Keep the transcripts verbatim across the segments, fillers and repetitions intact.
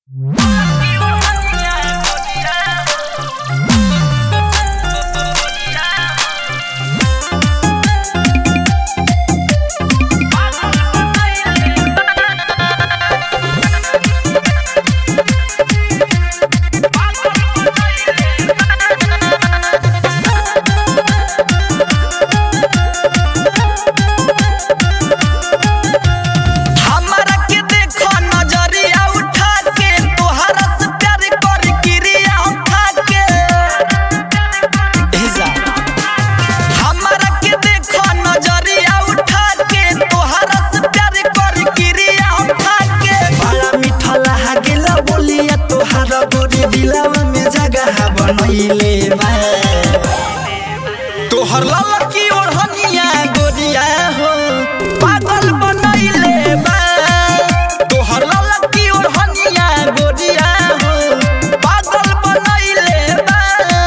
तोहर ललकी ओढ़निया गोरिया हो पागल बनैले बा। तोहर ललकी ओढ़निया गोरिया हो पागल बनैले बा।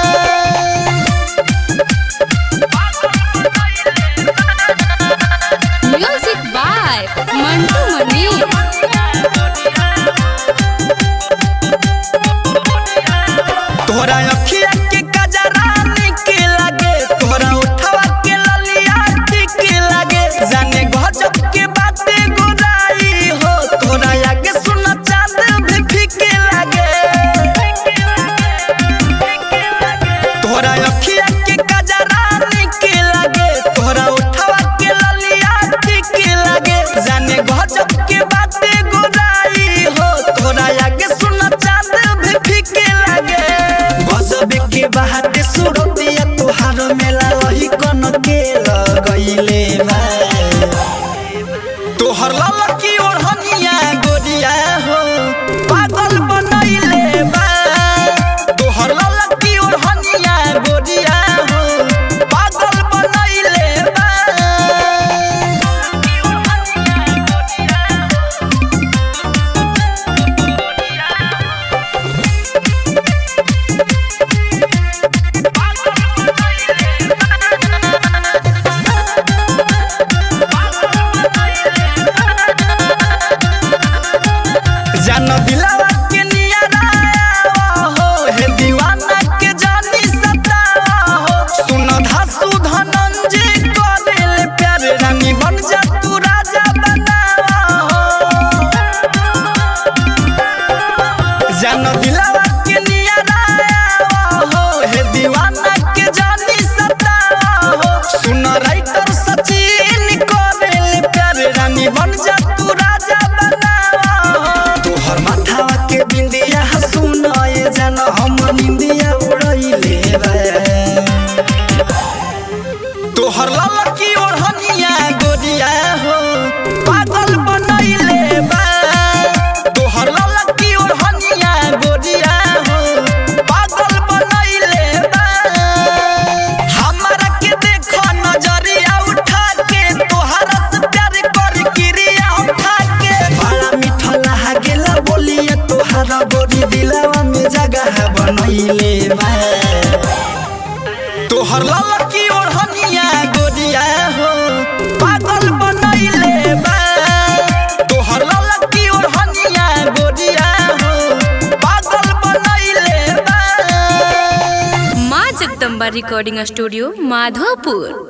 Music by Mantu Mani. तोहरा अखिया के कजरा निक लागे, तोहरा उठवा के ललिया ठीक लागे। जाने गजब के बातें गोराई हो, तोहरा आगे सुना चांद भी फीक लागे। तोहरा अखिया के कजरा निक लागे, तोहरा उठवा के ललिया ठीक लागे। जाने गजब के बातें गोराई हो, तोहरा आगे सुना चांद भी फीक लागे। गजबे के बात सुरतिया तोहार मेला रही कन के लगैले बा। तोहर ललकी ओढ़निया गोरिया हो पागल बनैले बा। तोहर ललकी ओढ़निया गोरिया हो पागल बनैले बा। जान दिलावा के नियरा हो, हे दीवाना के जानी सतावा हो। सुन धासु धनंजय करेले प्यार, रानी बन जा तू राजा बनावा हो। जान दिलावा के नियरा हो, हे दीवाना के जानी सतावा हो। सुन राइटर सचिन करेले प्यार, रानी बन जा तू राजा बनावा हो। तोहर माथावा के बिंदिया सुन ए जान हम निंदिया उड़ैले बा। तोहर ललकी ओढ़निया गोरिया हो पागल बनैले बा। तोहर ललकी ओढ़निया गोरिया हो पागल बनैले बा। हमरा के देखो नजरिया उठा के, तोहरा से प्यार कर क्रिया उठा के। बड़ा मीठा लागेला बोलिया तोहरा गोरी दिलवा में जगह बनैले बा। तोहर ललकी ओढ़निया गोरिया हो पागल बनैले बा। तोहर ललकी ओढ़निया गोरिया हो पागल बनैले बा। माँ जगदम्बा रिकॉर्डिंग स्टूडियो माधोपुर।